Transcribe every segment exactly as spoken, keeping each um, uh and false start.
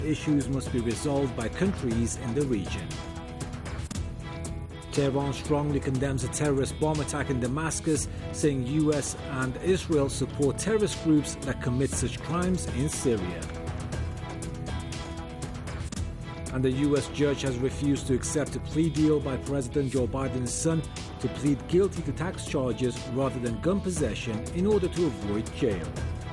Issues must be resolved by countries in the region. Tehran strongly condemns a terrorist bomb attack in Damascus, saying U S and Israel support terrorist groups that commit such crimes in Syria. And the U S judge has refused to accept a plea deal by President Joe Biden's son to plead guilty to tax charges rather than gun possession in order to avoid jail.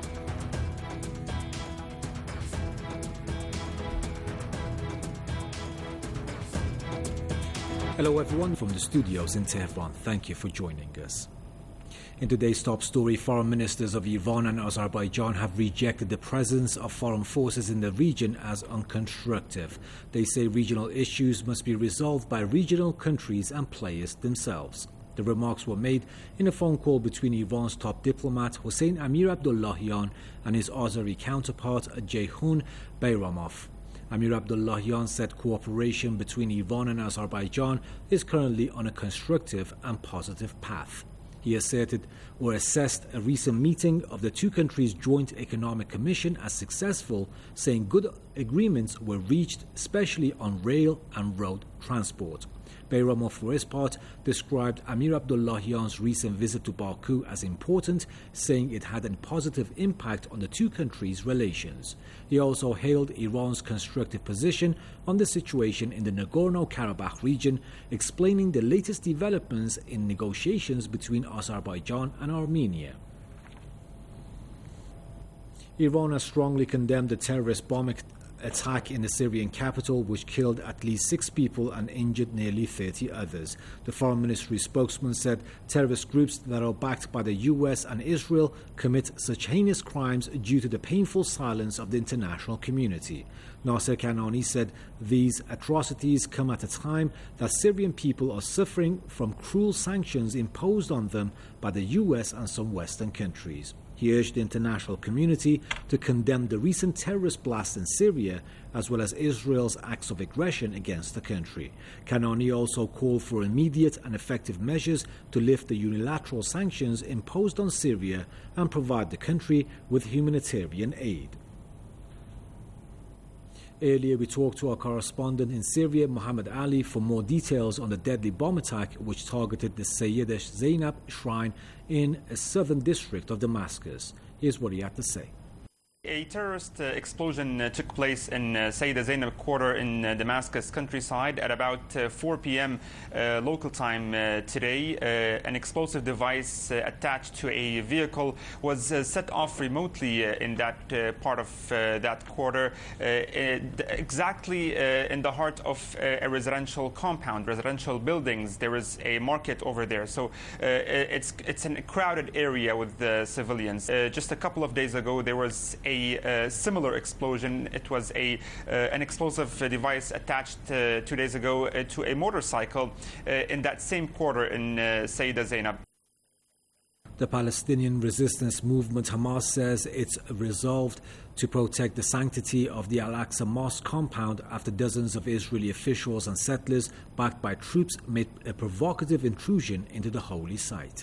Hello everyone from the studios in Tehran. Thank you for joining us. In today's top story, foreign ministers of Iran and Azerbaijan have rejected the presence of foreign forces in the region as unconstructive. They say regional issues must be resolved by regional countries and players themselves. The remarks were made in a phone call between Iran's top diplomat Hossein Amir Abdullahian and his Azeri counterpart Ceyhun Bayramov. Amir Abdullahian said cooperation between Iran and Azerbaijan is currently on a constructive and positive path. He asserted or assessed a recent meeting of the two countries' Joint Economic Commission as successful, saying good agreements were reached, especially on rail and road transport. Bayramov, for his part, described Amir Abdullahian's recent visit to Baku as important, saying it had a positive impact on the two countries' relations. He also hailed Iran's constructive position on the situation in the Nagorno-Karabakh region, explaining the latest developments in negotiations between Azerbaijan and Armenia. Iran has strongly condemned the terrorist bomb attack in the Syrian capital, which killed at least six people and injured nearly thirty others. The foreign ministry spokesman said terrorist groups that are backed by the U S and Israel commit such heinous crimes due to the painful silence of the international community. Nasser Kanani said these atrocities come at a time that Syrian people are suffering from cruel sanctions imposed on them by the U S and some Western countries. He urged the international community to condemn the recent terrorist blast in Syria, as well as Israel's acts of aggression against the country. Kanani also called for immediate and effective measures to lift the unilateral sanctions imposed on Syria and provide the country with humanitarian aid. Earlier, we talked to our correspondent in Syria, Mohammed Ali, for more details on the deadly bomb attack which targeted the Sayyida Zainab shrine in a southern district of Damascus. Here's what he had to say. A terrorist uh, explosion uh, took place in uh, Sayyida Zainab quarter in uh, Damascus countryside at about uh, four p.m. Uh, local time uh, today. Uh, an explosive device uh, attached to a vehicle was uh, set off remotely uh, in that uh, part of uh, that quarter, uh, exactly uh, in the heart of uh, a residential compound, residential buildings. There is a market over there, so uh, it's it's a crowded area with uh, civilians. Uh, just a couple of days ago, there was a A uh, similar explosion. It was a uh, an explosive device attached uh, two days ago uh, to a motorcycle uh, in that same quarter in uh, Sayyida Zainab. The Palestinian resistance movement Hamas says it's resolved to protect the sanctity of the Al-Aqsa Mosque compound after dozens of Israeli officials and settlers backed by troops made a provocative intrusion into the holy site.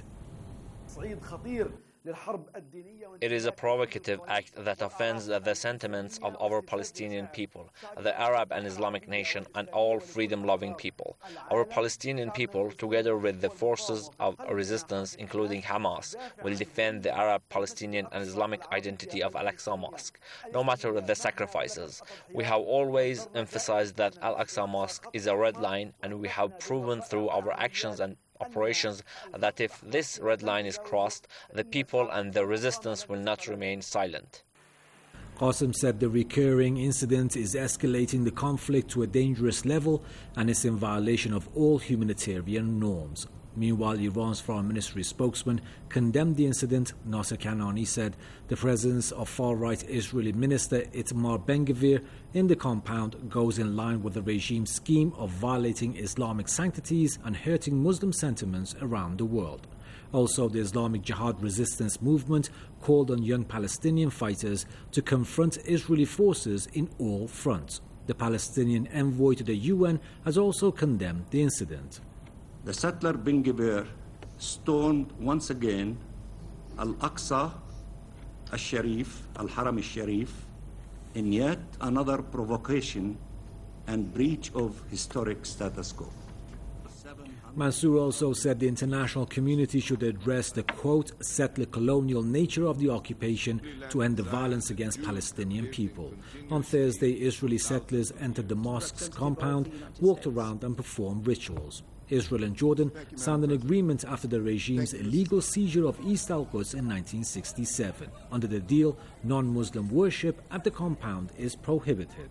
It is a provocative act that offends the sentiments of our Palestinian people, the Arab and Islamic nation, and all freedom-loving people. Our Palestinian people, together with the forces of resistance, including Hamas, will defend the Arab, Palestinian, and Islamic identity of Al-Aqsa Mosque, no matter the sacrifices. We have always emphasized that Al-Aqsa Mosque is a red line, and we have proven through our actions and operations that if this red line is crossed, the people and the resistance will not remain silent. Qasim said the recurring incident is escalating the conflict to a dangerous level and is in violation of all humanitarian norms. Meanwhile, Iran's foreign ministry spokesman condemned the incident. Nasser Kanani said the presence of far-right Israeli minister Itamar Ben-Gvir in the compound goes in line with the regime's scheme of violating Islamic sanctities and hurting Muslim sentiments around the world. Also, the Islamic Jihad resistance movement called on young Palestinian fighters to confront Israeli forces in all fronts. The Palestinian envoy to the U N has also condemned the incident. The settler Ben-Gvir stoned once again Al-Aqsa Al-Sharif, Al-Haram Al-Sharif, in yet another provocation and breach of historic status quo. Mansour also said the international community should address the, quote, settler colonial nature of the occupation to end the violence against Palestinian people. On Thursday, Israeli settlers entered the mosque's compound, walked around and performed rituals. Israel and Jordan signed an agreement after the regime's illegal seizure of East Al-Quds in nineteen sixty-seven. Under the deal, non-Muslim worship at the compound is prohibited.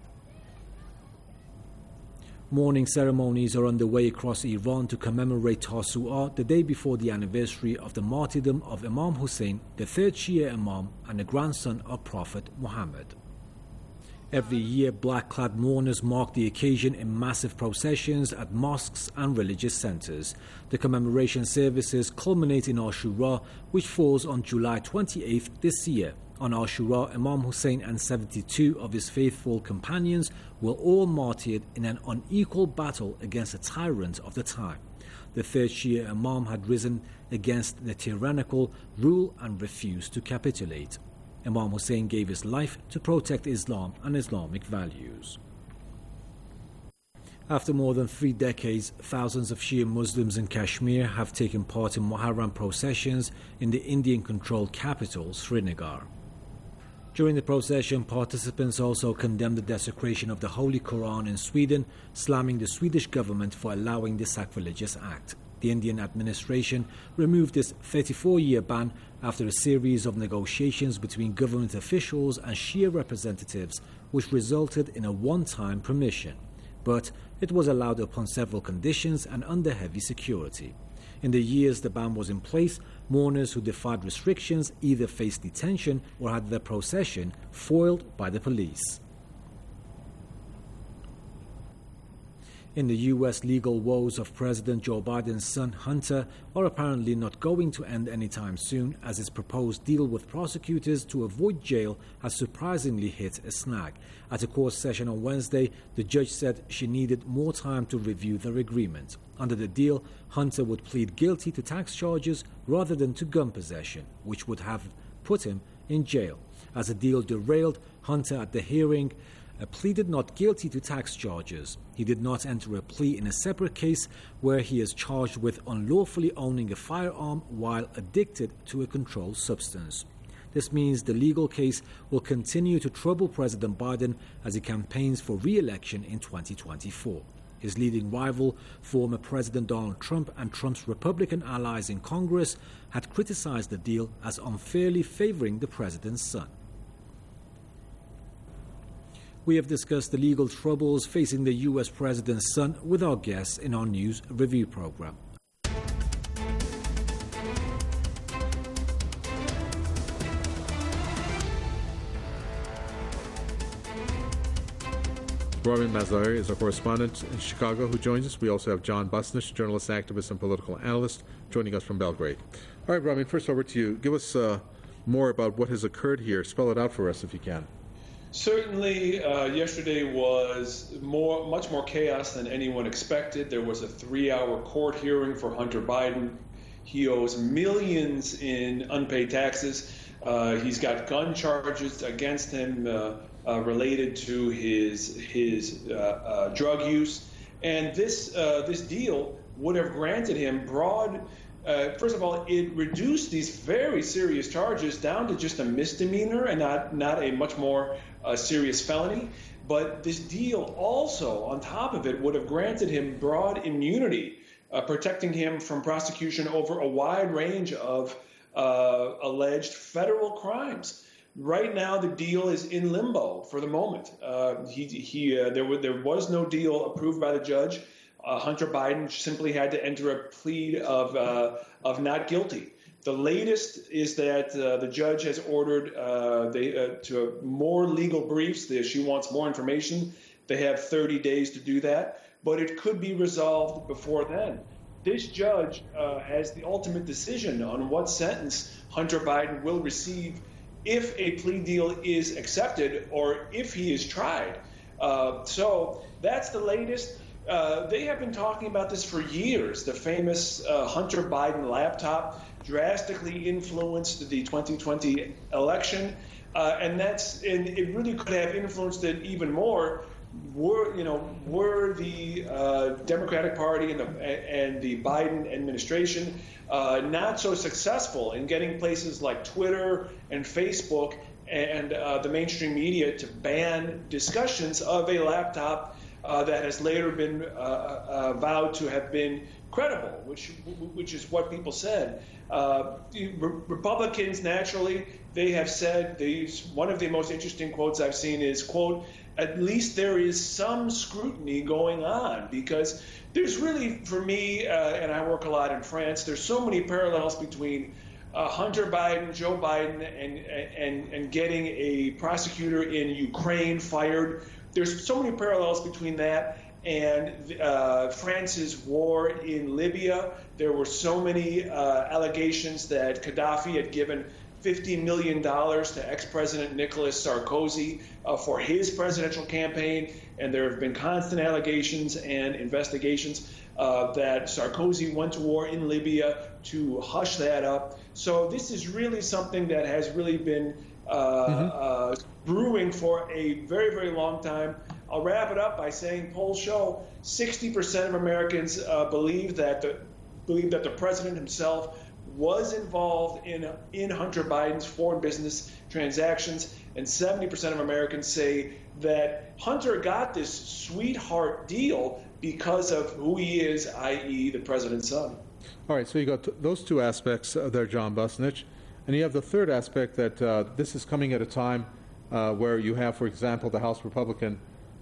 Mourning ceremonies are underway across Iran to commemorate Tasu'a, the day before the anniversary of the martyrdom of Imam Hussein, the third Shia Imam and the grandson of Prophet Muhammad. Every year, black-clad mourners mark the occasion in massive processions at mosques and religious centres. The commemoration services culminate in Ashura, which falls on July twenty-eighth this year. On Ashura, Imam Hussein and seventy-two of his faithful companions were all martyred in an unequal battle against a tyrant of the time. The third Shia Imam had risen against the tyrannical rule and refused to capitulate. Imam Hussein gave his life to protect Islam and Islamic values. After more than three decades, thousands of Shia Muslims in Kashmir have taken part in Muharram processions in the Indian-controlled capital, Srinagar. During the procession, participants also condemned the desecration of the Holy Quran in Sweden, slamming the Swedish government for allowing the sacrilegious act. The Indian administration removed this thirty-four-year ban after a series of negotiations between government officials and Shia representatives, which resulted in a one-time permission. But it was allowed upon several conditions and under heavy security. In the years the ban was in place, mourners who defied restrictions either faced detention or had their procession foiled by the police. In the U S, legal woes of President Joe Biden's son Hunter are apparently not going to end anytime soon, as his proposed deal with prosecutors to avoid jail has surprisingly hit a snag. At a court session on Wednesday, the judge said she needed more time to review their agreement. Under the deal, Hunter would plead guilty to tax charges rather than to gun possession, which would have put him in jail. As the deal derailed, Hunter at the hearing Uh, pleaded not guilty to tax charges. He did not enter a plea in a separate case where he is charged with unlawfully owning a firearm while addicted to a controlled substance. This means the legal case will continue to trouble President Biden as he campaigns for re-election in twenty twenty-four. His leading rival, former President Donald Trump, and Trump's Republican allies in Congress had criticized the deal as unfairly favoring the president's son. We have discussed the legal troubles facing the U S president's son with our guests in our news review program. Ramin Mazahir is our correspondent in Chicago who joins us. We also have John Busnish, journalist, activist, and political analyst, joining us from Belgrade. All right, Ramin, first over to you. Give us uh, more about what has occurred here. Spell it out for us if you can. Certainly, uh, yesterday was more, much more chaos than anyone expected. There was a three-hour court hearing for Hunter Biden. He owes millions in unpaid taxes. Uh, he's got gun charges against him uh, uh, related to his his uh, uh, drug use, and this uh, this deal would have granted him broad. Uh, first of all, it reduced these very serious charges down to just a misdemeanor and not not a much more uh, serious felony. But this deal also, on top of it, would have granted him broad immunity, uh, protecting him from prosecution over a wide range of uh, alleged federal crimes. Right now, the deal is in limbo for the moment. Uh, he, he, uh, there, w- there was no deal approved by the judge. Uh, Hunter Biden simply had to enter a plea of uh, of not guilty. The latest is that uh, the judge has ordered uh, they, uh, to more legal briefs. She wants more information. They have thirty days to do that, but it could be resolved before then. This judge uh, has the ultimate decision on what sentence Hunter Biden will receive if a plea deal is accepted or if he is tried. Uh, so that's the latest. Uh, they have been talking about this for years. The famous uh, Hunter Biden laptop drastically influenced the twenty twenty election. Uh, and that's and it really could have influenced it even more. Were you know were the uh, Democratic Party and the and the Biden administration uh, not so successful in getting places like Twitter and Facebook and uh, the mainstream media to ban discussions of a laptop uh, that has later been uh, uh, vowed to have been credible, which which is what people said. Uh, Re- Republicans, naturally, they have said, these, one of the most interesting quotes I've seen is, quote, at least there is some scrutiny going on, because there's really, for me, uh, and I work a lot in France, there's so many parallels between uh, Hunter Biden, Joe Biden, and, and, and getting a prosecutor in Ukraine fired. There's so many parallels between that and uh, France's war in Libya. There were so many uh, allegations that Gaddafi had given fifty million dollars to ex-President Nicolas Sarkozy uh, for his presidential campaign, and there have been constant allegations and investigations uh, that Sarkozy went to war in Libya to hush that up. So this is really something that has really been uh, mm-hmm. uh, brewing for a very, very long time. I'll wrap it up by saying polls show sixty percent of Americans uh, believe that the believe that the president himself was involved in in Hunter Biden's foreign business transactions, and seventy percent of Americans say that Hunter got this sweetheart deal because of who he is, that is the president's son. All right, so you got t- those two aspects uh, there, John Busnich, and you have the third aspect that uh, this is coming at a time uh, where you have, for example, the House Republican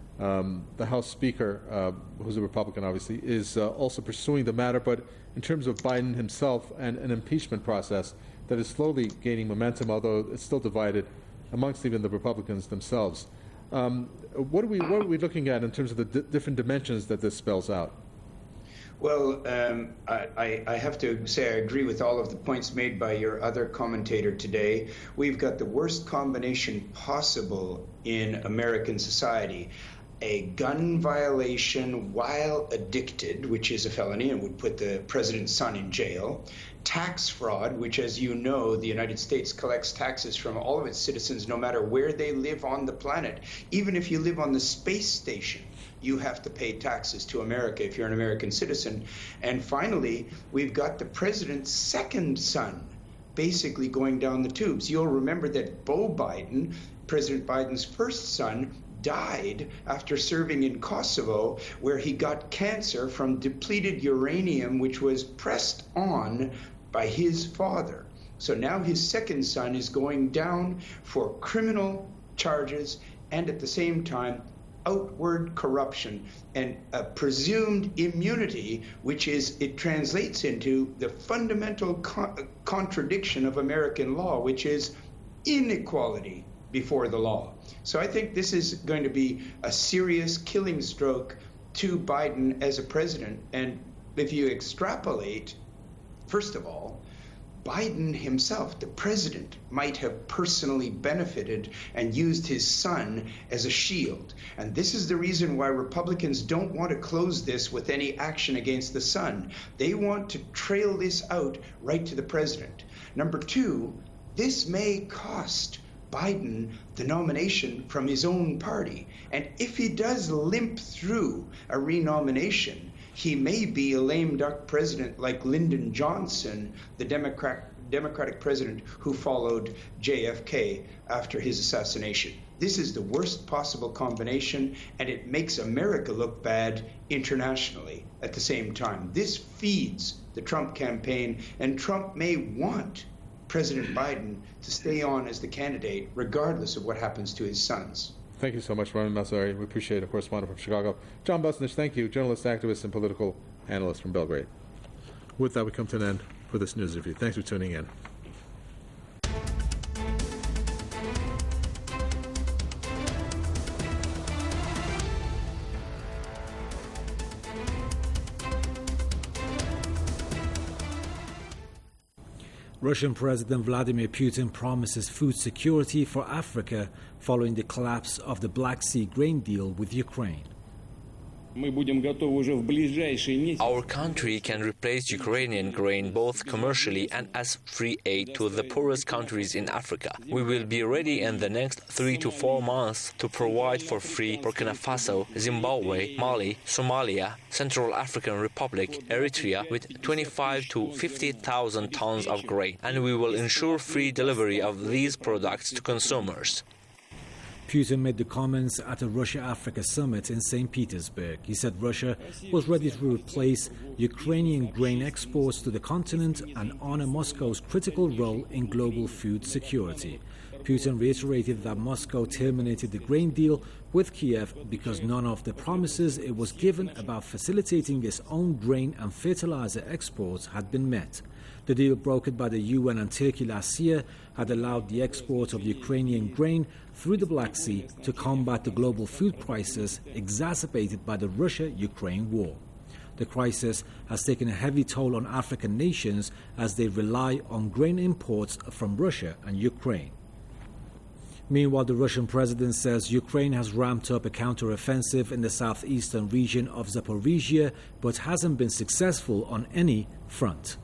Um, the House Speaker, uh, who's a Republican, obviously, is uh, also pursuing the matter, but in terms of Biden himself and an impeachment process that is slowly gaining momentum, although it's still divided amongst even the Republicans themselves. Um, what are we what are we looking at in terms of the di- different dimensions that this spells out? Well, um, I, I have to say I agree with all of the points made by your other commentator today. We've got the worst combination possible in American society. A gun violation while addicted, which is a felony and would put the president's son in jail. Tax fraud, which, as you know, the United States collects taxes from all of its citizens, no matter where they live on the planet. Even if you live on the space station, you have to pay taxes to America if you're an American citizen. And finally, we've got the president's second son basically going down the tubes. You'll remember that Beau Biden, President Biden's first son, died after serving in Kosovo, where he got cancer from depleted uranium, which was pressed on by his father. So now his second son is going down for criminal charges and at the same time outward corruption and a presumed immunity, which is, it translates into the fundamental co- contradiction of American law, which is inequality before the law. So I think this is going to be a serious killing stroke to Biden as a president. And if you extrapolate, first of all, Biden himself, the president, might have personally benefited and used his son as a shield. And this is the reason why Republicans don't want to close this with any action against the son. They want to trail this out right to the president. Number two, this may cost Biden the nomination from his own party. And if he does limp through a renomination, he may be a lame duck president like Lyndon Johnson, the Democrat, Democratic president who followed J F K after his assassination. This is the worst possible combination, and it makes America look bad internationally at the same time. This feeds the Trump campaign, and Trump may want President Biden to stay on as the candidate, regardless of what happens to his sons. Thank you so much, Ramin Mazari. We appreciate it, correspondent from Chicago. John Busnich, thank you, journalist, activist, and political analyst from Belgrade. With that, we come to an end for this news review. Thanks for tuning in. Russian President Vladimir Putin promises food security for Africa following the collapse of the Black Sea grain deal with Ukraine. Our country can replace Ukrainian grain both commercially and as free aid to the poorest countries in Africa. We will be ready in the next three to four months to provide for free Burkina Faso, Zimbabwe, Mali, Somalia, Central African Republic, Eritrea with twenty-five to fifty thousand tons of grain, and we will ensure free delivery of these products to consumers. Putin made the comments at a Russia-Africa summit in Saint Petersburg. He said Russia was ready to replace Ukrainian grain exports to the continent and honor Moscow's critical role in global food security. Putin reiterated that Moscow terminated the grain deal with Kiev because none of the promises it was given about facilitating its own grain and fertilizer exports had been met. The deal brokered by the U N and Turkey last year had allowed the export of Ukrainian grain through the Black Sea to combat the global food crisis exacerbated by the Russia-Ukraine war. The crisis has taken a heavy toll on African nations as they rely on grain imports from Russia and Ukraine. Meanwhile, the Russian president says Ukraine has ramped up a counter-offensive in the southeastern region of Zaporizhia, but hasn't been successful on any front.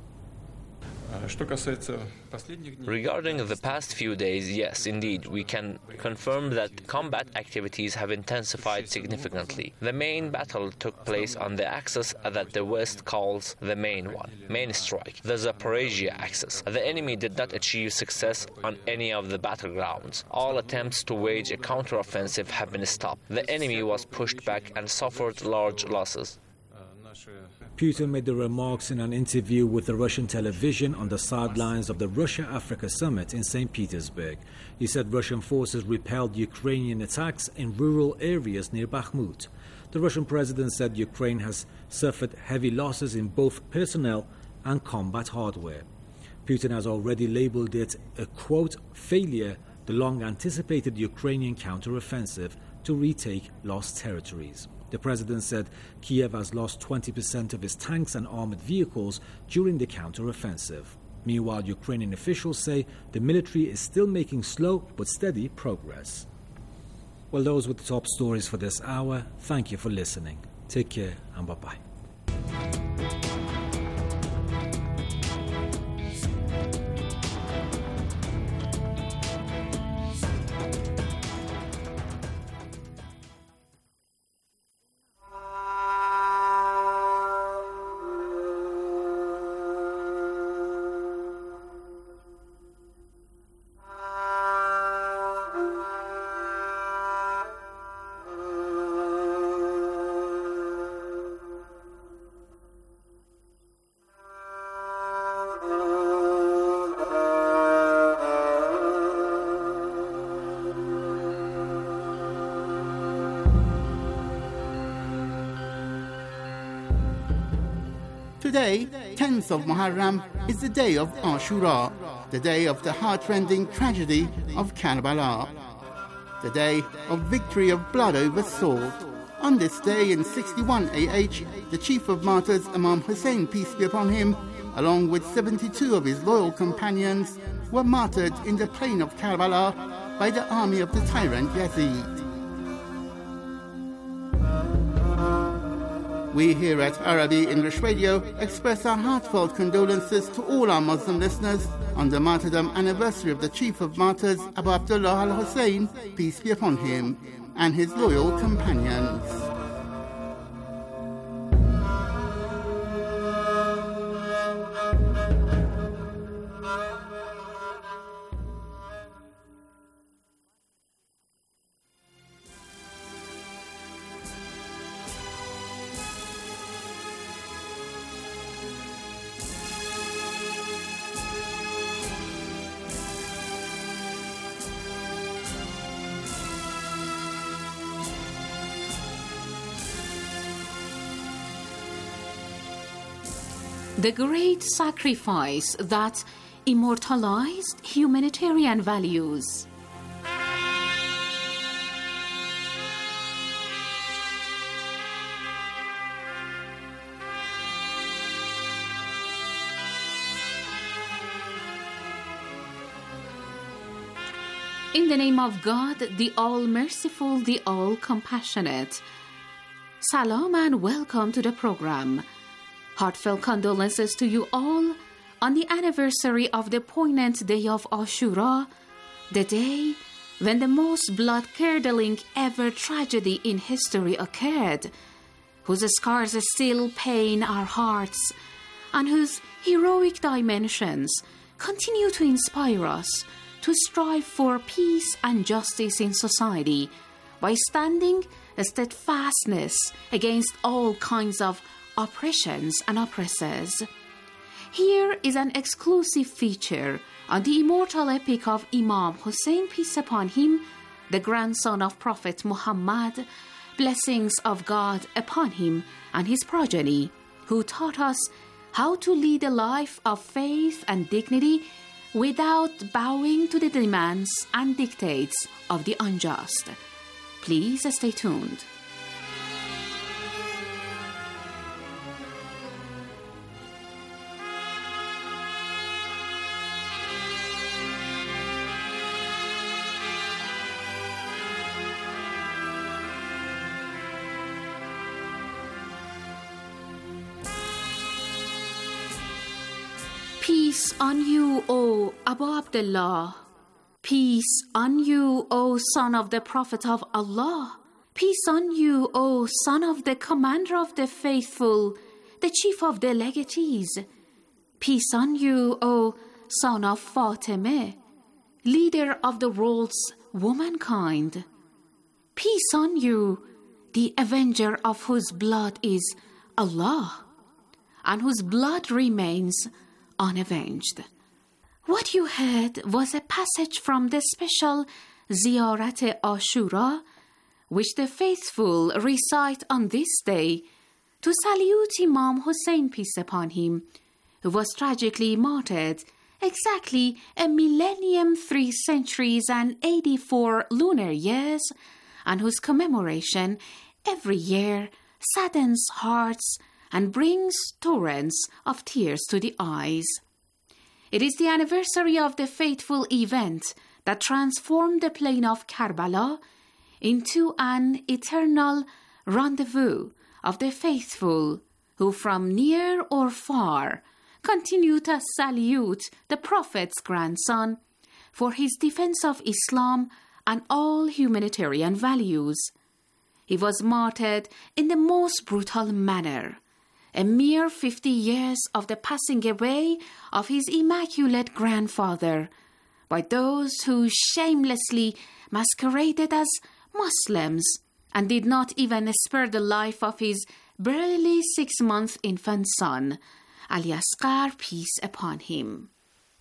Regarding the past few days, yes, indeed, we can confirm that combat activities have intensified significantly. The main battle took place on the axis that the West calls the main one, main strike, the Zaporizhia axis. The enemy did not achieve success on any of the battlegrounds. All attempts to wage a counteroffensive have been stopped. The enemy was pushed back and suffered large losses. Putin made the remarks in an interview with the Russian television on the sidelines of the Russia-Africa summit in Saint Petersburg. He said Russian forces repelled Ukrainian attacks in rural areas near Bakhmut. The Russian president said Ukraine has suffered heavy losses in both personnel and combat hardware. Putin has already labeled it a, quote, failure, the long-anticipated Ukrainian counter-offensive to retake lost territories. The president said Kiev has lost twenty percent of its tanks and armored vehicles during the counter-offensive. Meanwhile, Ukrainian officials say the military is still making slow but steady progress. Well, those were the top stories for this hour. Thank you for listening. Take care and bye-bye. Today, tenth of Muharram, is the day of Ashura, the day of the heart-rending tragedy of Karbala, the day of victory of blood over sword. On this day in sixty-one A H, the chief of martyrs, Imam Hussein, peace be upon him, along with seventy-two of his loyal companions, were martyred in the plain of Karbala by the army of the tyrant Yazid. We here at Arabi English Radio express our heartfelt condolences to all our Muslim listeners on the martyrdom anniversary of the Chief of Martyrs, Abu Abdullah al-Hussein, peace be upon him, and his loyal companions. The great sacrifice that immortalized humanitarian values. In the name of God, the All-Merciful, the All-Compassionate, I Salam and welcome to the program. Heartfelt condolences to you all on the anniversary of the poignant day of Ashura, the day when the most blood-curdling ever tragedy in history occurred, whose scars still pain our hearts, and whose heroic dimensions continue to inspire us to strive for peace and justice in society by standing steadfastness against all kinds of oppressions and oppressors. Here is an exclusive feature on the immortal epic of Imam Hussein, peace upon him, the grandson of Prophet Muhammad, blessings of God upon him and his progeny, who taught us how to lead a life of faith and dignity without bowing to the demands and dictates of the unjust. Please stay tuned. Peace on you, O Abu Abdullah. Peace on you, O son of the Prophet of Allah. Peace on you, O son of the Commander of the Faithful, the Chief of the Legatees. Peace on you, O son of Fatimah, leader of the world's womankind. Peace on you, the avenger of whose blood is Allah, and whose blood remains unavenged. What you heard was a passage from the special Ziyarat Ashura, which the faithful recite on this day to salute Imam Hussein, peace upon him, who was tragically martyred exactly a millennium, three centuries and eighty-four lunar years, and whose commemoration every year saddens hearts and brings torrents of tears to the eyes. It is the anniversary of the fateful event that transformed the plain of Karbala into an eternal rendezvous of the faithful who from near or far continue to salute the Prophet's grandson for his defense of Islam and all humanitarian values. He was martyred in the most brutal manner, a mere fifty years of the passing away of his immaculate grandfather, by those who shamelessly masqueraded as Muslims and did not even spare the life of his barely six-month infant son, Ali Asghar, peace upon him.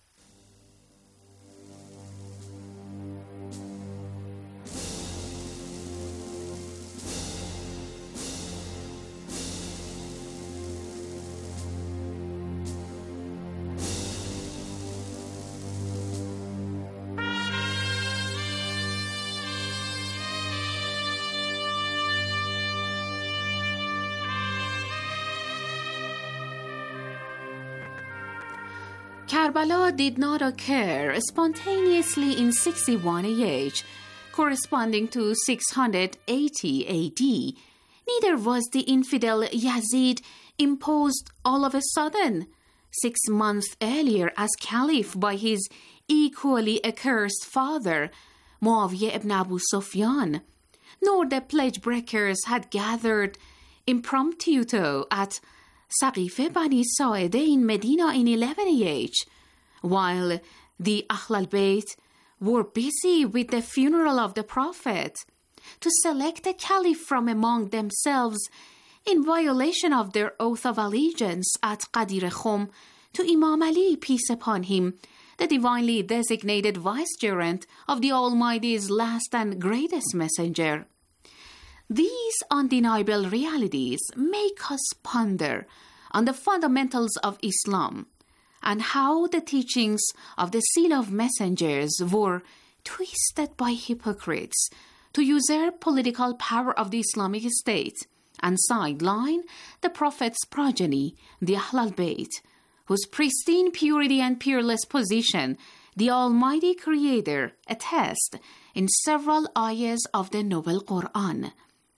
Karbala did not occur spontaneously in sixty-one A H, corresponding to six hundred eighty A D. Neither was the infidel Yazid imposed all of a sudden, six months earlier as caliph by his equally accursed father, Muawiyah ibn Abu Sufyan, nor the pledge breakers had gathered impromptu at Saqife Bani Sa'ide in Medina in eleven A H, while the Ahl al-Bayt were busy with the funeral of the Prophet, to select a caliph from among themselves in violation of their oath of allegiance at Qadir Khum to Imam Ali, peace upon him, the divinely designated vicegerent of the Almighty's last and greatest messenger. These undeniable realities make us ponder on the fundamentals of Islam and how the teachings of the seal of messengers were twisted by hypocrites to usurp political power of the Islamic State and sideline the Prophet's progeny, the Ahl al-Bayt, whose pristine purity and peerless position the Almighty Creator attests in several ayahs of the Noble Quran.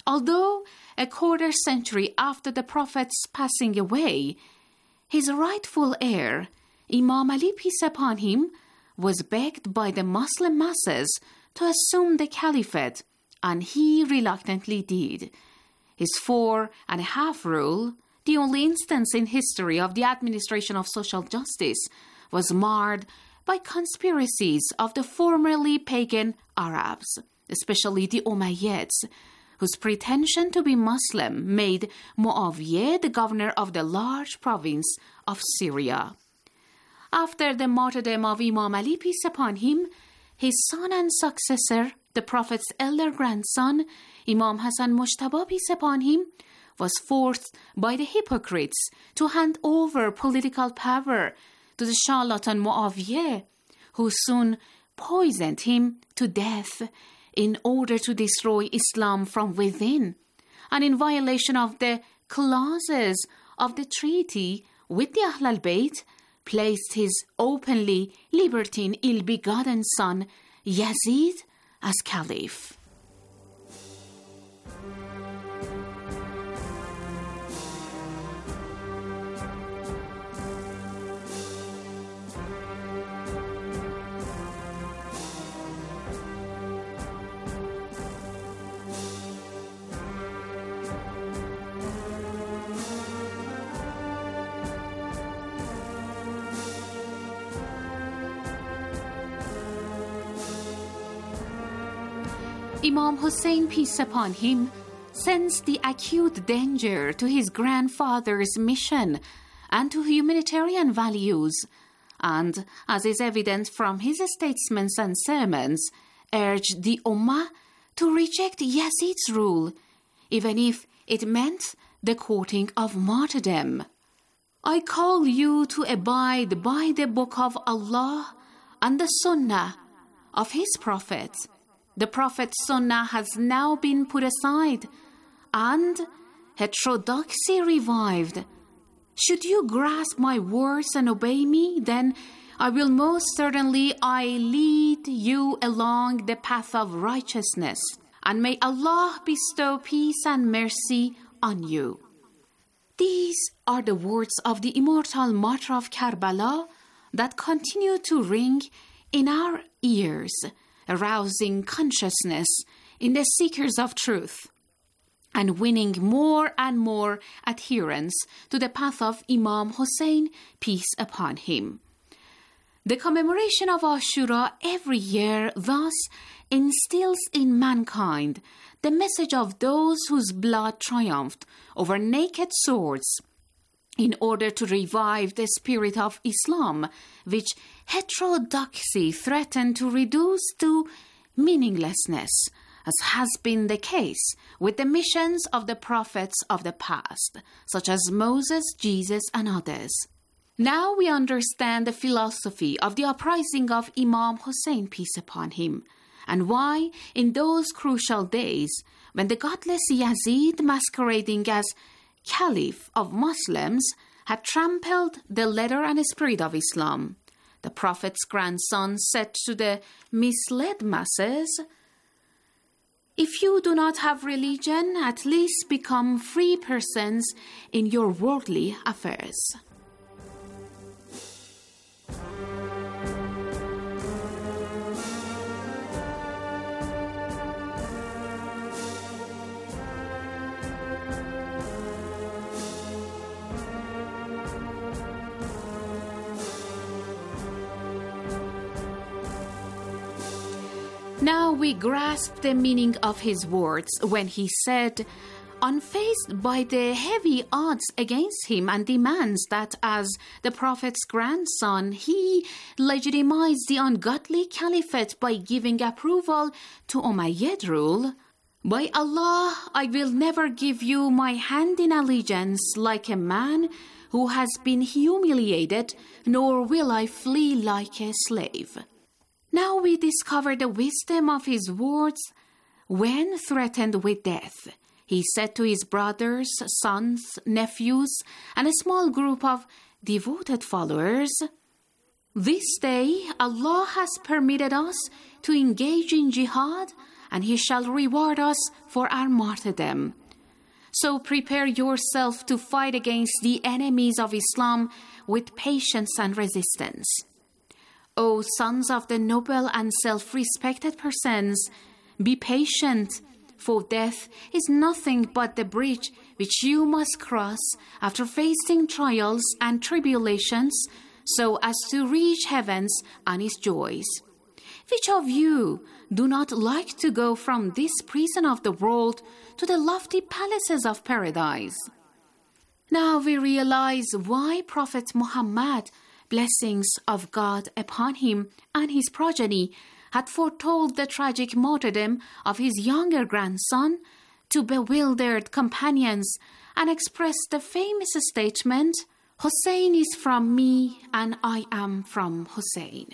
Although a quarter century after the Prophet's passing away, his rightful heir, Imam Ali, peace upon him, was begged by the Muslim masses to assume the caliphate, and he reluctantly did. His four and a half rule, the only instance in history of the administration of social justice, was marred by conspiracies of the formerly pagan Arabs, especially the Umayyads, whose pretension to be Muslim made Muawiyah the governor of the large province of Syria. After the martyrdom of Imam Ali, peace upon him, his son and successor, the Prophet's elder grandson, Imam Hassan Mujtaba, peace upon him, was forced by the hypocrites to hand over political power to the charlatan Muawiyah, who soon poisoned him to death in order to destroy Islam from within, and in violation of the clauses of the treaty with the Ahl al-Bayt, placed his openly libertine, ill-begotten son Yazid as caliph. Imam Hussein, peace upon him, sensed the acute danger to his grandfather's mission and to humanitarian values, and, as is evident from his statements and sermons, urged the Ummah to reject Yazid's rule, even if it meant the courting of martyrdom. I call you to abide by the Book of Allah and the Sunnah of His Prophet. The Prophet's Sunnah has now been put aside and heterodoxy revived. Should you grasp my words and obey me, then I will most certainly I lead you along the path of righteousness, and may Allah bestow peace and mercy on you. These are the words of the immortal martyr of Karbala that continue to ring in our ears, arousing consciousness in the seekers of truth and winning more and more adherents to the path of Imam Hussein, peace upon him. The commemoration of Ashura every year thus instills in mankind the message of those whose blood triumphed over naked swords, in order to revive the spirit of Islam, which heterodoxy threatened to reduce to meaninglessness, as has been the case with the missions of the prophets of the past, such as Moses, Jesus, and others. Now we understand the philosophy of the uprising of Imam Hussein, peace upon him, and why, in those crucial days, when the godless Yazid, masquerading as Caliph of Muslims, had trampled the letter and spirit of Islam, the Prophet's grandson said to the misled masses, "If you do not have religion, at least become free persons in your worldly affairs." Now we grasp the meaning of his words when he said, unfazed by the heavy odds against him and demands that as the Prophet's grandson, he legitimize the ungodly caliphate by giving approval to Umayyad rule, "By Allah, I will never give you my hand in allegiance like a man who has been humiliated, nor will I flee like a slave." Now we discover the wisdom of his words when threatened with death. He said to his brothers, sons, nephews, and a small group of devoted followers, "This day Allah has permitted us to engage in jihad and he shall reward us for our martyrdom. So prepare yourself to fight against the enemies of Islam with patience and resistance. O sons of the noble and self-respected persons, be patient, for death is nothing but the bridge which you must cross after facing trials and tribulations, so as to reach heavens and its joys. Which of you do not like to go from this prison of the world to the lofty palaces of paradise? Now we realize why Prophet Muhammad, blessings of God upon him and his progeny, had foretold the tragic martyrdom of his younger grandson to bewildered companions and expressed the famous statement, "Hussein is from me and I am from Hussein."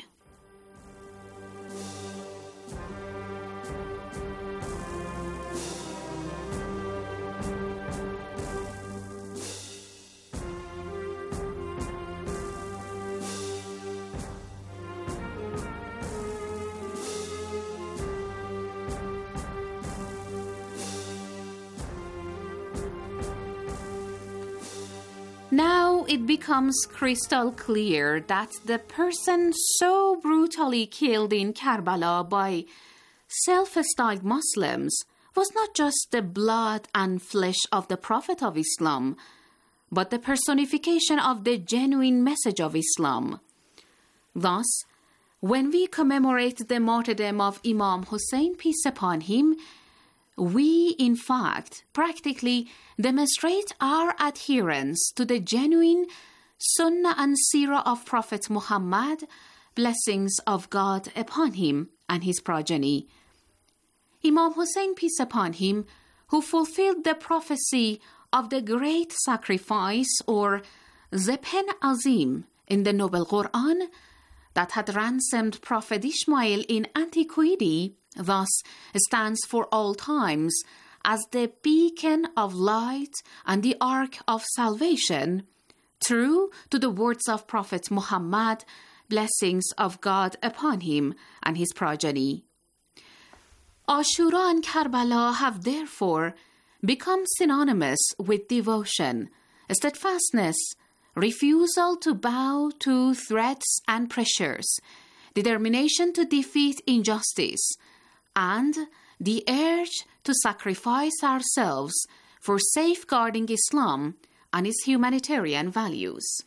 Now it becomes crystal clear that the person so brutally killed in Karbala by self-styled Muslims was not just the blood and flesh of the Prophet of Islam, but the personification of the genuine message of Islam. Thus, when we commemorate the martyrdom of Imam Hussein, peace upon him, we, in fact, practically demonstrate our adherence to the genuine Sunnah and Seerah of Prophet Muhammad, blessings of God upon him and his progeny. Imam Hussein, peace upon him, who fulfilled the prophecy of the great sacrifice, or Zebh Azim, in the Noble Quran, that had ransomed Prophet Ishmael in antiquity, thus stands for all times as the beacon of light and the ark of salvation, true to the words of Prophet Muhammad, blessings of God upon him and his progeny. Ashura and Karbala have therefore become synonymous with devotion, steadfastness, refusal to bow to threats and pressures, determination to defeat injustice, and the urge to sacrifice ourselves for safeguarding Islam and its humanitarian values.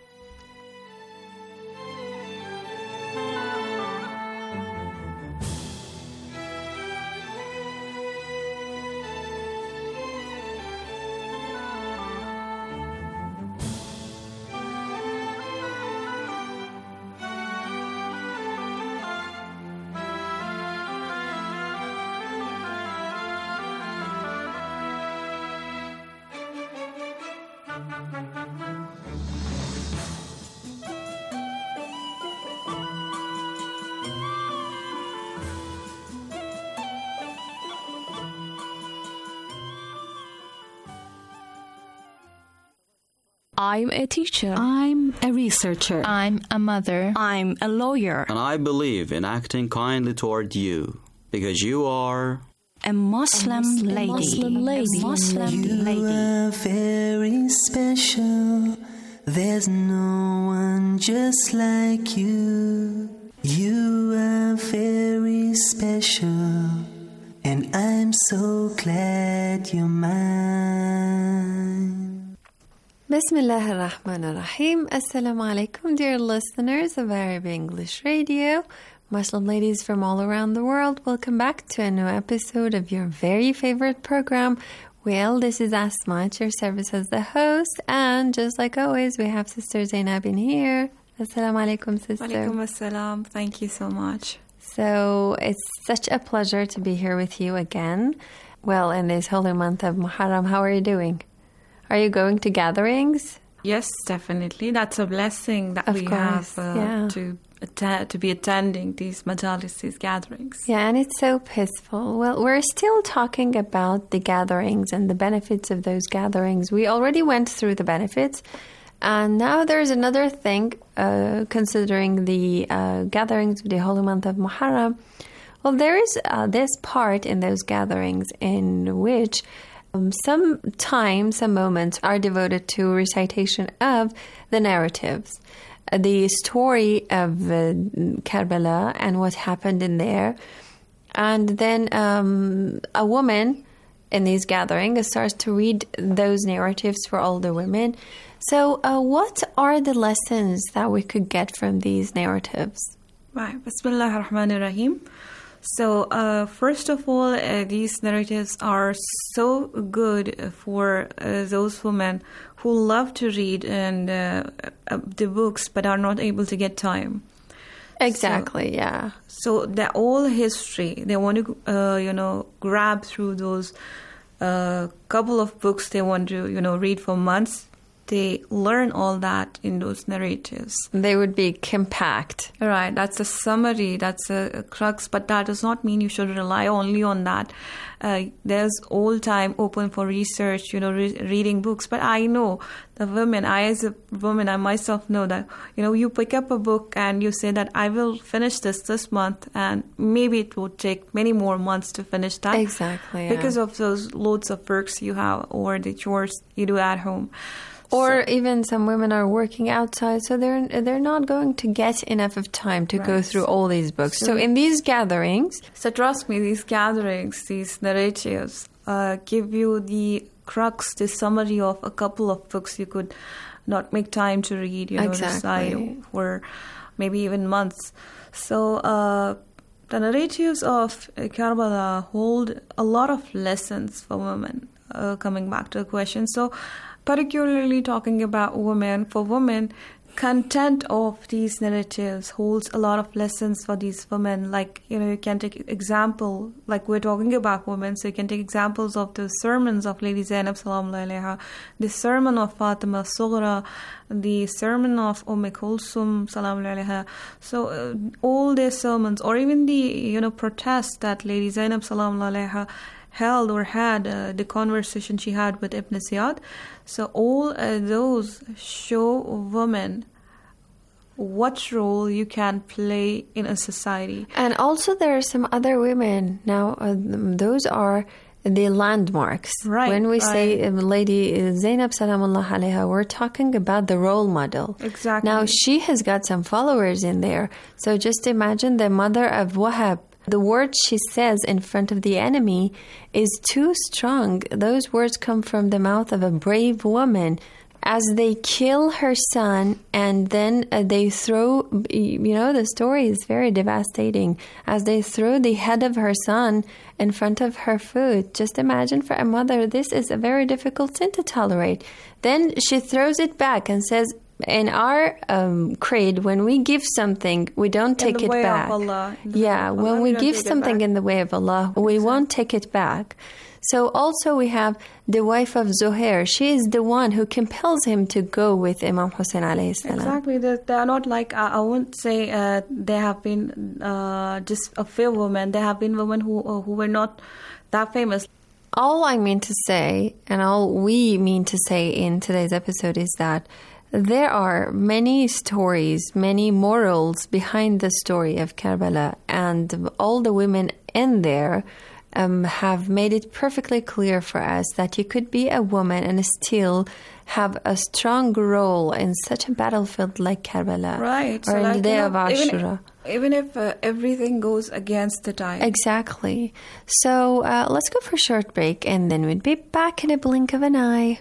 I'm a teacher. I'm a researcher. I'm a mother. I'm a lawyer. And I believe in acting kindly toward you, because you are a Muslim, a Muslim lady. Muslim lady. A Muslim you lady. You are very special. There's no one just like you. You are very special, and I'm so glad you're mine. Bismillah ar-Rahman ar-Rahim. Assalamu alaikum, dear listeners of Arab English Radio. Muslim ladies from all around the world, welcome back to a new episode of your very favorite program. Well, this is Asma at your service as the host, and just like always, we have Sister Zainab in here. Assalamu alaikum, sister. Walaikum assalam. Thank you so much. So it's such a pleasure to be here with you again. Well, in this holy month of Muharram, how are you doing? Are you going to gatherings? Yes, definitely. That's a blessing that of we course, have uh, yeah. to att- to be attending these majalis, these gatherings. Yeah, and it's so peaceful. Well, we're still talking about the gatherings and the benefits of those gatherings. We already went through the benefits, and now there's another thing, uh, considering the uh, gatherings of the holy month of Muharram. Well, there is uh, this part in those gatherings in which um, some time, some moments are devoted to recitation of the narratives, uh, the story of uh, Karbala and what happened in there. And then um, a woman in these gatherings starts to read those narratives for older women. So uh, what are the lessons that we could get from these narratives? Right. Bismillah ar-Rahman ar-Rahim. So, uh, first of all, uh, these narratives are so good for uh, those women who love to read and uh, uh, the books but are not able to get time. Exactly, so, yeah. So, the whole history, they want to, uh, you know, grab through those uh, couple of books they want to, you know, read for months. They learn all that in those narratives. They would be compact. Right, that's a summary, that's a, a crux, but that does not mean you should rely only on that. Uh, there's all time open for research, you know, re- reading books. But I know the women, I as a woman, I myself know that, you know, you pick up a book and you say that I will finish this this month, and maybe it will take many more months to finish that. Exactly, yeah. Because of those loads of works you have or the chores you do at home. Or so, even some women are working outside, so they're they're not going to get enough of time to right. go through all these books. So, so in these gatherings... So trust me, these gatherings, these narratives, uh, give you the crux, the summary of a couple of books you could not make time to read, you know, exactly. for maybe even months. So uh, the narratives of Karbala hold a lot of lessons for women, uh, coming back to the question. So particularly talking about women, for women, content of these narratives holds a lot of lessons for these women. Like, you know, you can take example, like we're talking about women, so you can take examples of the sermons of Lady Zainab Salaam alayha, the sermon of Fatima Sughra, the sermon of Umm Kulsum Salaam alayha. So uh, all their sermons, or even the, you know, protest that Lady Zainab Salaam alayha held or had, uh, the conversation she had with Ibn Ziyad. So all uh, those show women what role you can play in a society. And also there are some other women. Now, uh, those are the landmarks. Right. When we right. say uh, Lady Zainab Salamullah alayha, we're talking about the role model. Exactly. Now, she has got some followers in there. So just imagine the mother of Wahab. The words she says in front of the enemy is too strong. Those words come from the mouth of a brave woman. As they kill her son and then uh, they throw, you know, the story is very devastating. As they throw the head of her son in front of her food. Just imagine for a mother, this is a very difficult sin to tolerate. Then she throws it back and says, in our um, creed, when we give something, we don't take it back. Allah, yeah, when Allah, we, we give something in the way of Allah, we exactly. won't take it back. So also we have the wife of Zuhair. She is the one who compels him to go with Imam Hussein alayhi salam. Exactly. They, they are not like, uh, I won't say uh, they have been uh, just a few women. There have been women who, uh, who were not that famous. All I mean to say, and all we mean to say in today's episode is that there are many stories, many morals behind the story of Karbala, and all the women in there um, have made it perfectly clear for us that you could be a woman and still have a strong role in such a battlefield like Karbala. Right. Or so in like, the day you know, of Ashura. Even, even if uh, everything goes against the tide. Exactly. So uh, let's go for a short break, and then we'll be back in a blink of an eye.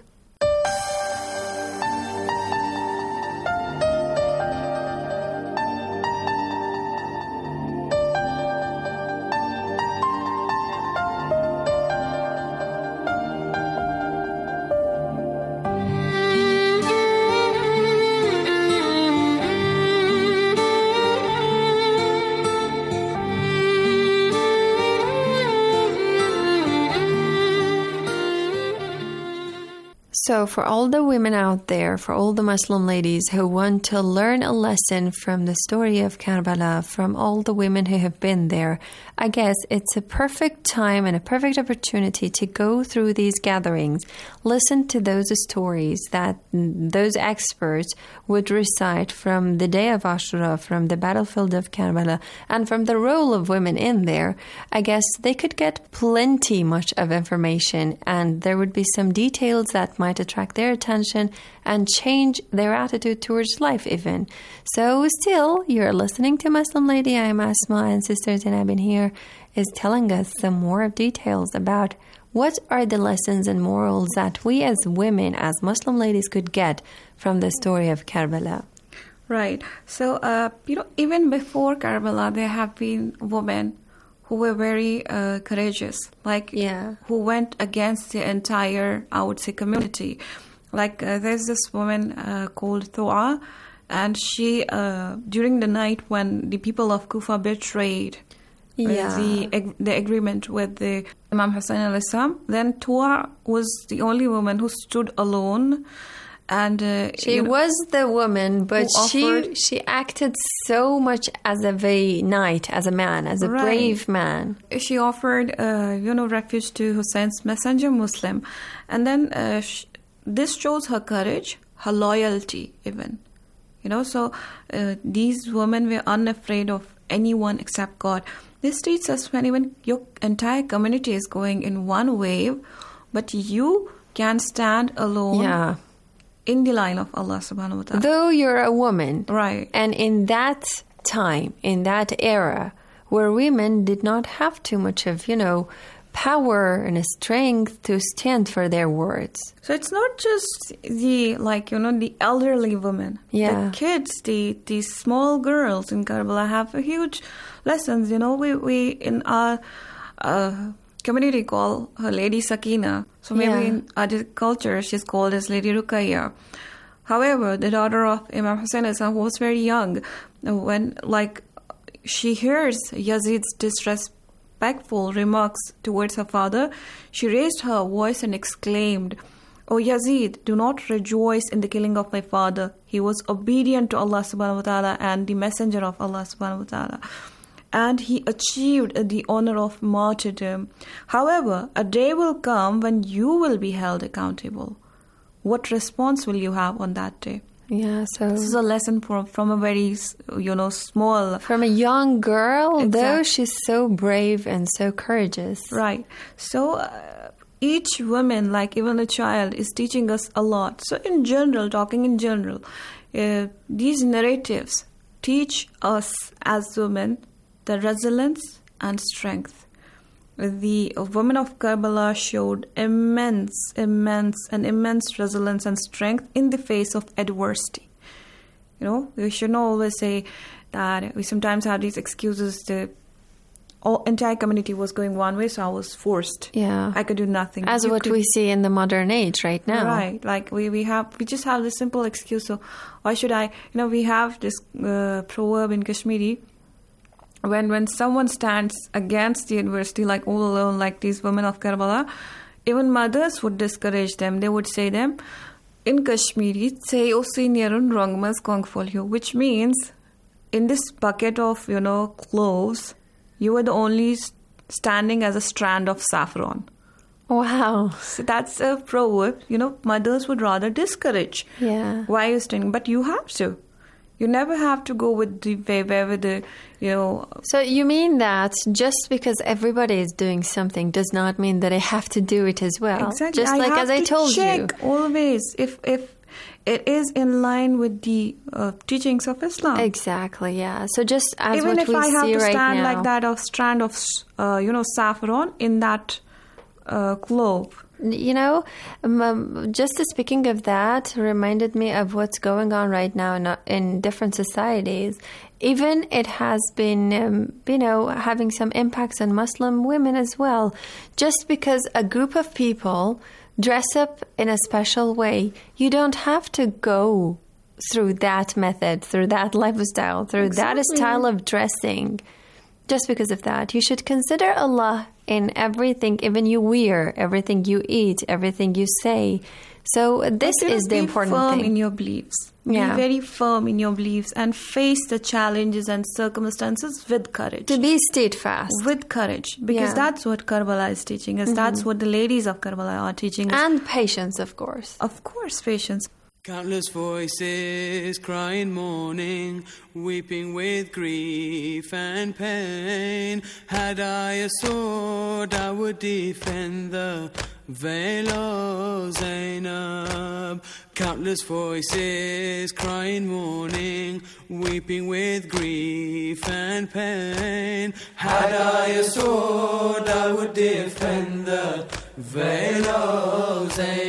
So for all the women out there, for all the Muslim ladies who want to learn a lesson from the story of Karbala, from all the women who have been there, I guess it's a perfect time and a perfect opportunity to go through these gatherings, listen to those stories that those experts would recite from the day of Ashura, from the battlefield of Karbala, and from the role of women in there. I guess they could get plenty much of information, and there would be some details that might attract their attention and change their attitude towards life even. So still, you're listening to Muslim Lady. I'm Asma, and Sister Zainabin here is telling us some more details about what are the lessons and morals that we as women, as Muslim ladies, could get from the story of Karbala. Right. So, uh, you know, even before Karbala, there have been women who were very uh, courageous, like yeah. who went against the entire, I would say, community. Like uh, there's this woman uh, called Thu'a, and she, uh, during the night when the people of Kufa betrayed yeah. uh, the the agreement with the Imam Hussein al-Islam, then Thu'a was the only woman who stood alone. And uh, she you know, was the woman, but she offered, she acted so much as a a knight, as a man, as a right. brave man. She offered, uh, you know, refuge to Hussein's messenger Muslim, and then uh, she, this shows her courage, her loyalty, even, you know. So uh, these women were unafraid of anyone except God. This teaches us when even your entire community is going in one wave, but you can stand alone. Yeah. In the line of Allah subhanahu wa ta'ala. Though you're a woman. Right. And in that time, in that era, where women did not have too much of, you know, power and strength to stand for their words. So it's not just the, like, you know, the elderly women. Yeah. The kids, the, the small girls in Karbala have a huge lessons. You know, we, we in our uh, community call her Lady Sakina. So maybe yeah. in other cultures she's called as Lady Ruqayya. However, the daughter of Imam Hussein who was very young, when like she hears Yazid's disrespectful remarks towards her father, she raised her voice and exclaimed, "O Yazid, do not rejoice in the killing of my father. He was obedient to Allah subhanahu wa ta'ala and the messenger of Allah subhanahu wa ta'ala. And he achieved the honor of martyrdom. However, a day will come when you will be held accountable. What response will you have on that day?" Yeah, so this is a lesson from from a very, you know, small, from a young girl, exactly. though she's so brave and so courageous. Right. So uh, each woman, like even a child, is teaching us a lot. So in general, talking in general, uh, these narratives teach us as women the resilience and strength. The women of Karbala showed immense, immense, and immense resilience and strength in the face of adversity. You know, we should not always say that we sometimes have these excuses. The all, entire community was going one way, so I was forced. Yeah, I could do nothing. As you what could, we see in the modern age right now. Right, like we, we have, we just have this simple excuse. So why should I? You know, we have this uh, proverb in Kashmiri. When when someone stands against the adversity, like all alone, like these women of Karbala, even mothers would discourage them. They would say them, in Kashmiri, say osinierun rongmas kongfolyo, which means in this bucket of, you know, cloves, you were the only standing as a strand of saffron. Wow. So that's a proverb. You know, mothers would rather discourage. Yeah. Why are you standing? But you have to. You never have to go with the way where the, you know. So you mean that just because everybody is doing something does not mean that I have to do it as well? Exactly. Just I like have as I to told check you. always if if it is in line with the uh, teachings of Islam. Exactly. Yeah. So just as even what if we I have see to right stand now, like that, a strand of uh, you know saffron in that uh, clove. You know, um, just speaking of that, reminded me of what's going on right now in, in different societies. Even it has been, um, you know, having some impacts on Muslim women as well. Just because a group of people dress up in a special way, you don't have to go through that method, through that lifestyle, through exactly. that style of dressing. Just because of that, you should consider Allah in everything, even you wear, everything you eat, everything you say. So this But, you know, is the important be firm thing. in your beliefs. Yeah. Be very firm in your beliefs and face the challenges and circumstances with courage. To be steadfast. With courage. Because Yeah. that's what Karbala is teaching us. Mhm. That's what the ladies of Karbala are teaching us. And patience, of course. Of course, patience. Countless voices crying, mourning, weeping with grief and pain. Had I a sword, I would defend the veil of Zainab. Countless voices crying, mourning, weeping with grief and pain. Had I a sword, I would defend the veil of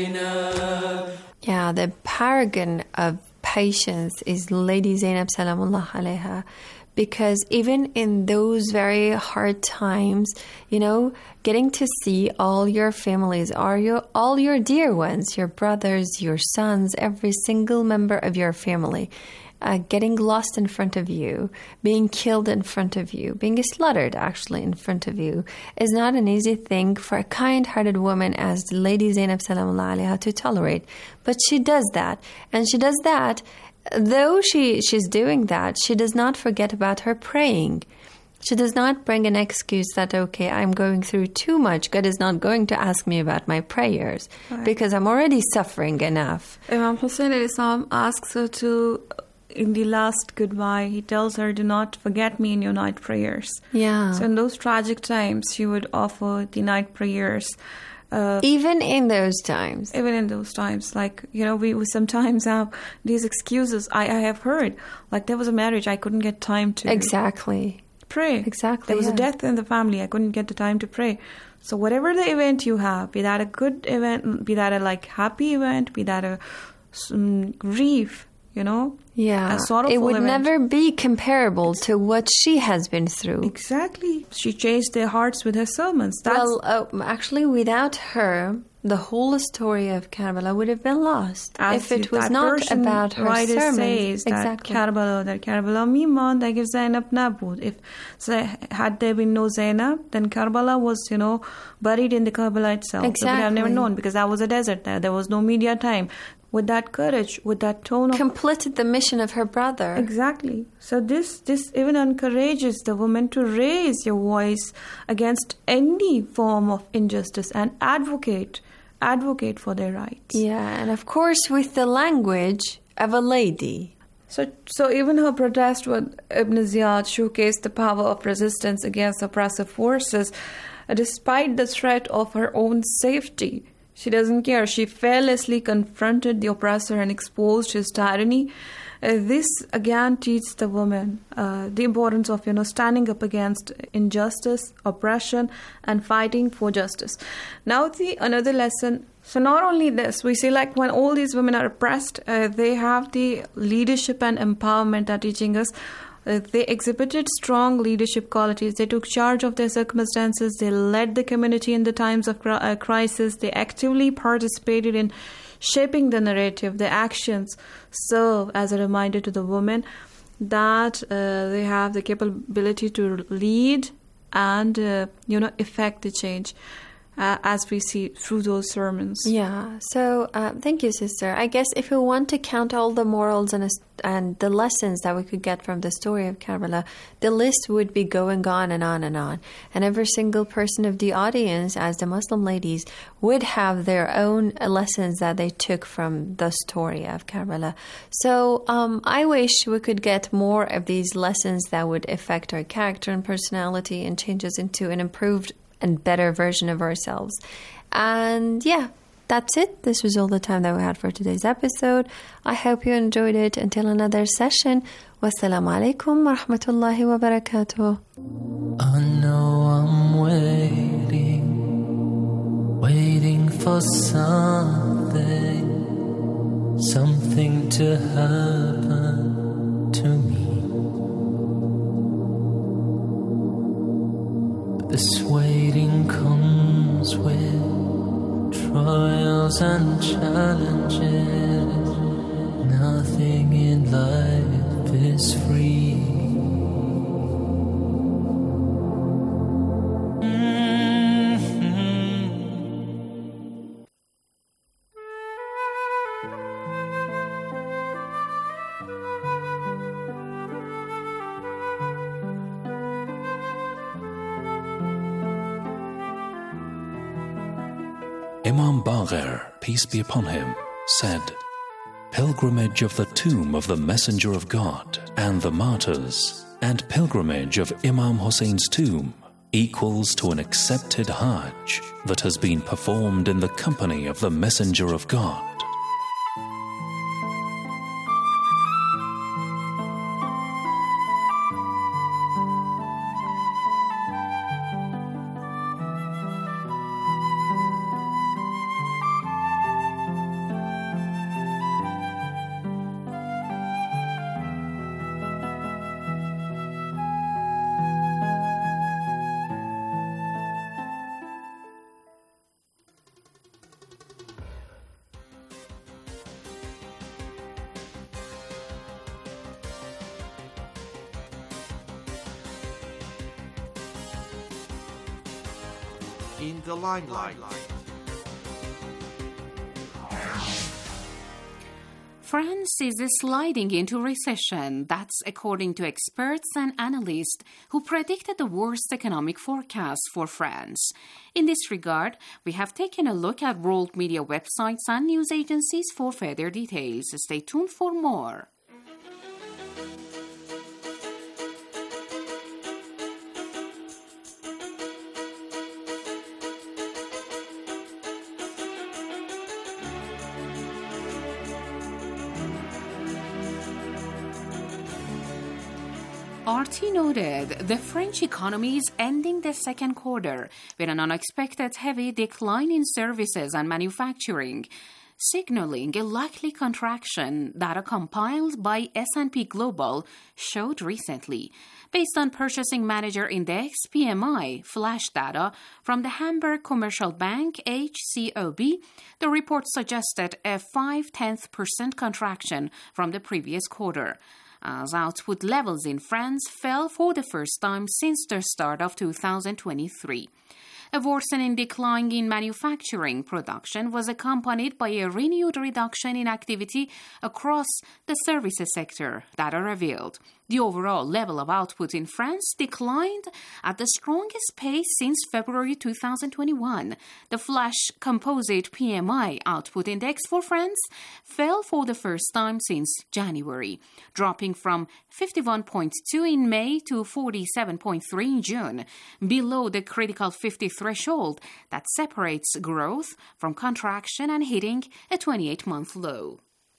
Zainab. Yeah, the paragon of patience is Lady Zainab Salamullah alaiha, because even in those very hard times, you know, getting to see all your families, all your, all your dear ones, your brothers, your sons, every single member of your family, Uh, getting lost in front of you, being killed in front of you, being slaughtered actually in front of you, is not an easy thing for a kind-hearted woman as Lady Zainab Salamullah alaiha to tolerate. But she does that. And she does that, though she, she's doing that, she does not forget about her praying. She does not bring an excuse that, okay, I'm going through too much. God is not going to ask me about my prayers Right. because I'm already suffering enough. Imam Hussein alayhi salam asks her to, in the last goodbye, he tells her, do not forget me in your night prayers. Yeah. So in those tragic times, she would offer the night prayers. Uh, even in those times. Even in those times. Like, you know, we, we sometimes have these excuses. I, I have heard, like there was a marriage, I couldn't get time to Exactly. pray. Exactly. There was yeah. a death in the family, I couldn't get the time to pray. So whatever the event you have, be that a good event, be that a like happy event, be that a um, grief, you know, Yeah, a sorrowful it would event. never be comparable to what she has been through. Exactly. She changed their hearts with her sermons. That's Well, uh, actually, without her, the whole story of Karbala would have been lost as if it was that not Persian about her writer sermons. says that Exactly. Karbala, that Karbala میماند اگر Zainab نبود. If had there been no Zainab, then Karbala was, you know, buried in the Karbala itself. Exactly. We would have never known because that was a desert there. There was no media time. With that courage, with that tone of Completed the mission of her brother. Exactly. So this this even encourages the woman to raise your voice against any form of injustice and advocate advocate for their rights. Yeah, and of course with the language of a lady. So so even her protest with Ibn Ziyad showcased the power of resistance against oppressive forces, uh, despite the threat of her own safety. She doesn't care. She fearlessly confronted the oppressor and exposed his tyranny. Uh, this again teaches the woman uh, the importance of, you know, standing up against injustice, oppression, and fighting for justice. Now, the another lesson. So not only this, we see like when all these women are oppressed, uh, they have the leadership and empowerment are teaching us. Uh, they exhibited strong leadership qualities. They took charge of their circumstances. They led the community in the times of cri- uh, crisis. They actively participated in shaping the narrative. Their actions serve as a reminder to the women that uh, they have the capability to lead and, uh, you know, effect the change. Uh, as we see through those sermons. Yeah, so uh, thank you, sister. I guess if we want to count all the morals and and the lessons that we could get from the story of Karbala, the list would be going on and on and on. And every single person of the audience, as the Muslim ladies, would have their own lessons that they took from the story of Karbala. So um, I wish we could get more of these lessons that would affect our character and personality and change us into an improved and better version of ourselves. And yeah, that's it. This was all the time that we had for today's episode. I hope you enjoyed it. Until another session, wassalamu alaikum wa rahmatullahi wa barakatuh. I know I'm waiting, waiting for something, something to happen to me. This waiting comes with trials and challenges. Nothing in life is free. Mm. Imam Baqir, peace be upon him, said, "Pilgrimage of the tomb of the Messenger of God and the martyrs, and pilgrimage of Imam Hussein's tomb equals to an accepted Hajj that has been performed in the company of the Messenger of God." In the limelight. France is sliding into recession. That's according to experts and analysts who predicted the worst economic forecast for France. In this regard, we have taken a look at world media websites and news agencies for further details. Stay tuned for more. R T noted the French economy is ending the second quarter with an unexpected heavy decline in services and manufacturing, signaling a likely contraction. Data compiled by S and P Global showed recently. Based on Purchasing Manager Index P M I flash data from the Hamburg Commercial Bank H C O B, the report suggested a five-tenths percent contraction from the previous quarter, as output levels in France fell for the first time since the start of two thousand twenty-three. A worsening decline in manufacturing production was accompanied by a renewed reduction in activity across the services sector, data revealed. The overall level of output in France declined at the strongest pace since February two thousand twenty-one. The flash composite P M I output index for France fell for the first time since January, dropping from fifty-one point two in May to forty-seven point three in June, below the critical fifty threshold that separates growth from contraction and hitting a twenty-eight-month low.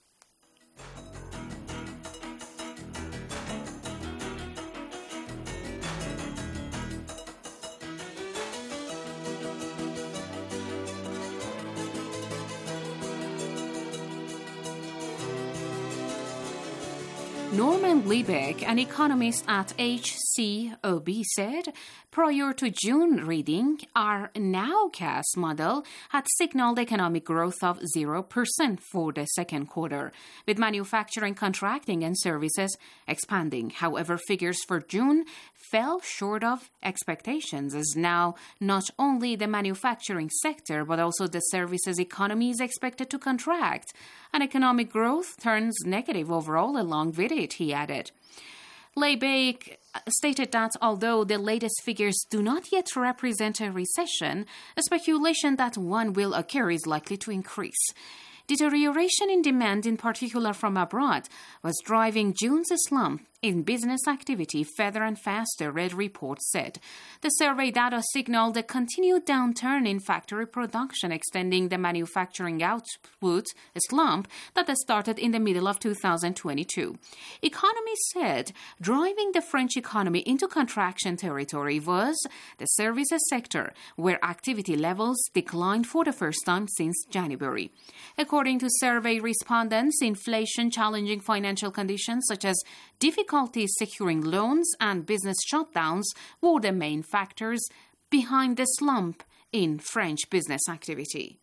Norman Liebeck, an economist at H C O B, said, prior to June reading, our nowcast model had signaled economic growth of zero percent for the second quarter, with manufacturing contracting and services expanding. However, figures for June fell short of expectations, as now not only the manufacturing sector but also the services economy is expected to contract, and economic growth turns negative overall along with it, he added. Liebeck stated that although the latest figures do not yet represent a recession, a speculation that one will occur is likely to increase. Deterioration in demand, in particular from abroad, was driving June's slump in business activity further and faster, Red Report said. The survey data signaled a continued downturn in factory production, extending the manufacturing output slump that started in the middle of two thousand twenty-two. Economists said driving the French economy into contraction territory was the services sector, where activity levels declined for the first time since January. According to survey respondents, inflation, challenging financial conditions such as difficulties securing loans and business shutdowns were the main factors behind the slump in French business activity.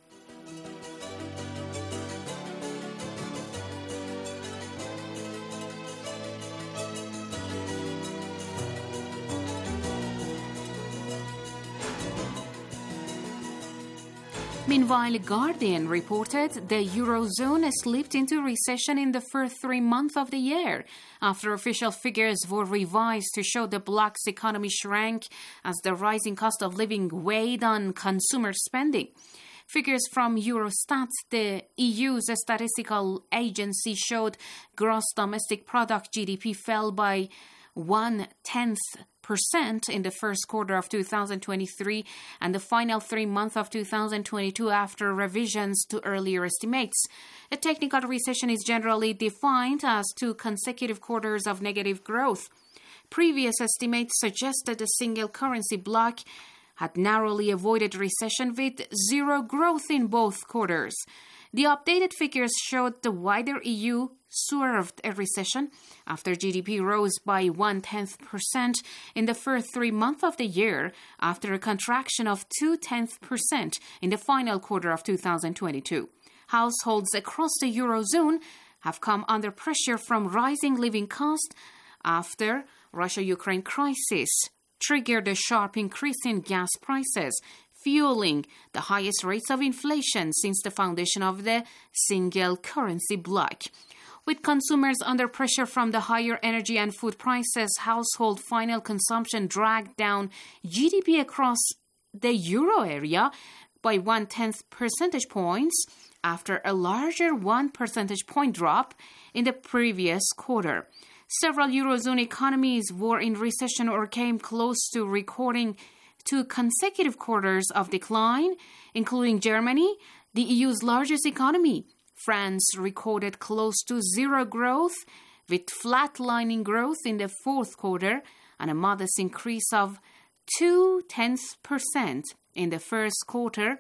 Meanwhile, Guardian reported the Eurozone slipped into recession in the first three months of the year after official figures were revised to show the bloc's economy shrank as the rising cost of living weighed on consumer spending. Figures from Eurostat, the E U's statistical agency, showed gross domestic product G D P fell by one-tenth percent in the first quarter of two thousand twenty-three and the final three months of two thousand twenty-two after revisions to earlier estimates. A technical recession is generally defined as two consecutive quarters of negative growth. Previous estimates suggested the single currency bloc had narrowly avoided recession with zero growth in both quarters. The updated figures showed the wider E U swerved a recession after G D P rose by one-tenth percent in the first three months of the year after a contraction of two-tenths percent in the final quarter of two thousand twenty-two. Households across the Eurozone have come under pressure from rising living costs after Russia-Ukraine crisis triggered a sharp increase in gas prices, fueling the highest rates of inflation since the foundation of the single currency bloc. With consumers under pressure from the higher energy and food prices, household final consumption dragged down G D P across the euro area by one-tenth percentage points after a larger one percentage point drop in the previous quarter. Several Eurozone economies were in recession or came close to recording two consecutive quarters of decline, including Germany, the E U's largest economy. France recorded close to zero growth, with flatlining growth in the fourth quarter and a modest increase of two-tenths percent in the first quarter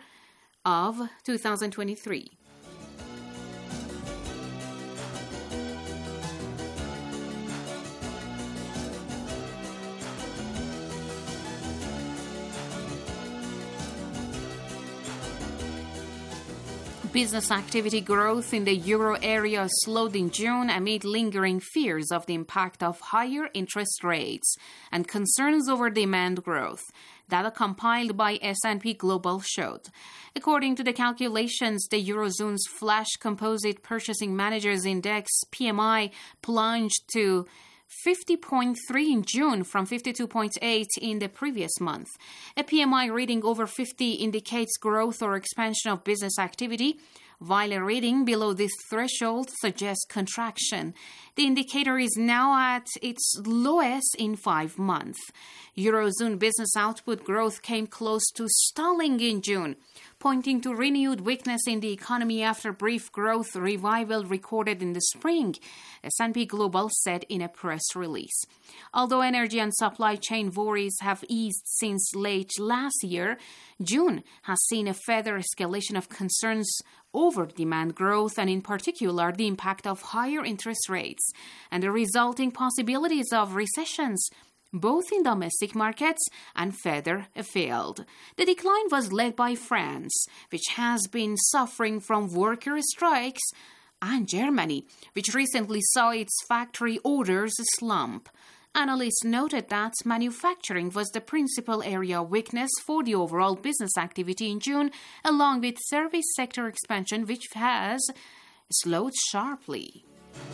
of two thousand twenty-three. Business activity growth in the euro area slowed in June amid lingering fears of the impact of higher interest rates and concerns over demand growth. Data compiled by S and P Global showed. According to the calculations, the Eurozone's Flash Composite Purchasing Managers Index, P M I, plunged to fifty point three in June from fifty-two point eight in the previous month. A P M I reading over fifty indicates growth or expansion of business activity, while a reading below this threshold suggests contraction. The indicator is now at its lowest in five months. Eurozone business output growth came close to stalling in June, pointing to renewed weakness in the economy after brief growth revival recorded in the spring, S and P Global said in a press release. Although energy and supply chain worries have eased since late last year, June has seen a further escalation of concerns over demand growth and in particular the impact of higher interest rates and the resulting possibilities of recessions, both in domestic markets and further afield. The decline was led by France, which has been suffering from worker strikes, and Germany, which recently saw its factory orders slump. Analysts noted that manufacturing was the principal area of weakness for the overall business activity in June, along with service sector expansion, which has slowed sharply.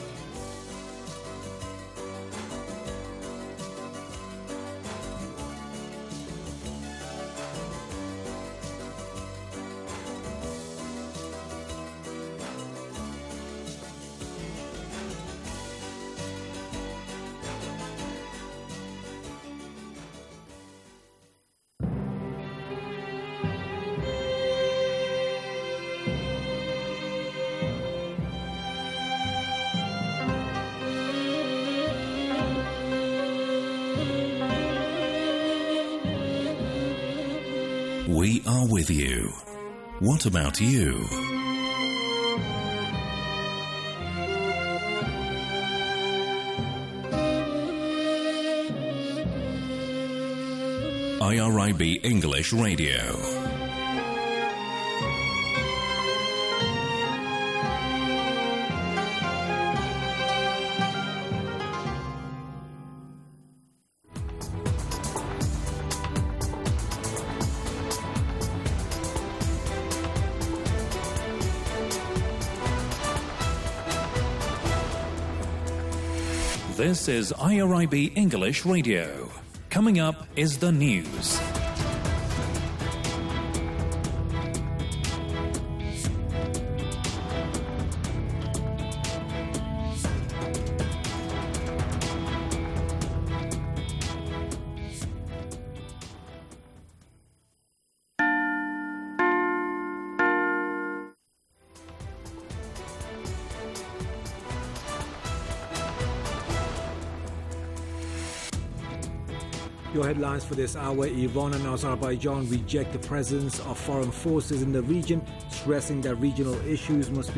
We are with you. What about you? I R I B English Radio. This is I R I B English Radio. Coming up is the news. Your headlines for this hour: Iran and Azerbaijan reject the presence of foreign forces in the region, stressing that regional issues must be